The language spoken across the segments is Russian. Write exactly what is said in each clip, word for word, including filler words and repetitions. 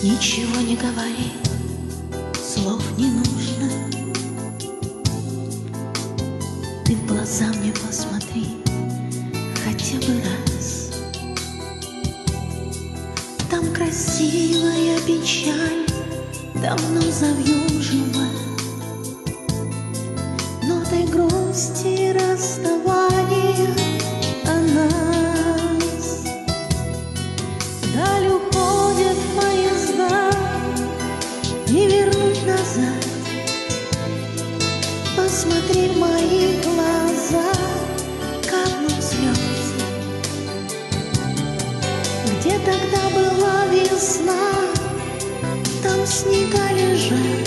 Ничего не говори, слов не нужно. Ты в глаза мне посмотри хотя бы раз. Там красивая печаль давно завьюжила нотой грусти и расставания о нас. Вдаль уходят поезда, не вернуть назад. Посмотри в мои глаза, капнут слезы. Где тогда была весна, там снега лежат.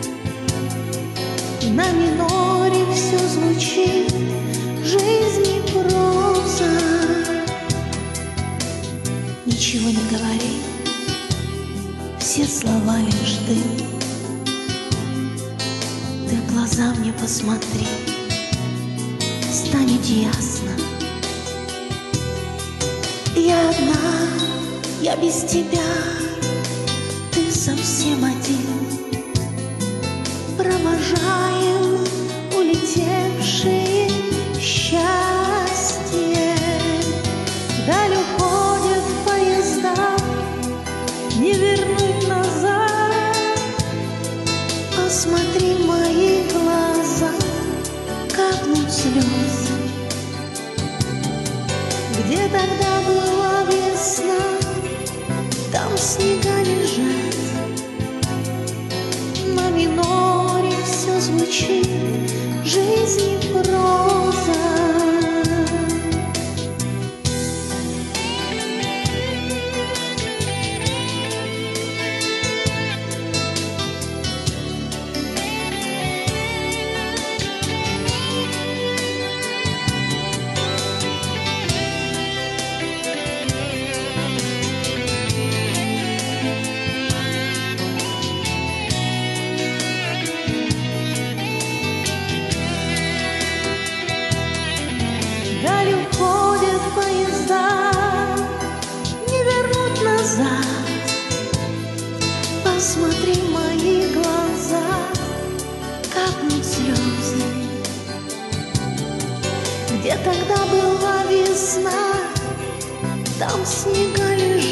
На миноре все звучит, жизнь не проза. Ничего не говори, все слова лишь дым. Ты в глаза мне посмотри, станет ясно. Я одна, я без тебя, ты совсем один. Провожаем улетевшие счастье. Вдаль уходят поезда, не вернуть назад. Посмотри в мои глаза, капнут слезы. Где тогда была весна, там снега лежат. На миноре все звучит, жизнь не проза. Вдаль уходят поезда, не вернуть назад. Посмотри в мои глаза, капнут слезы. Где тогда была весна, там снега лежат.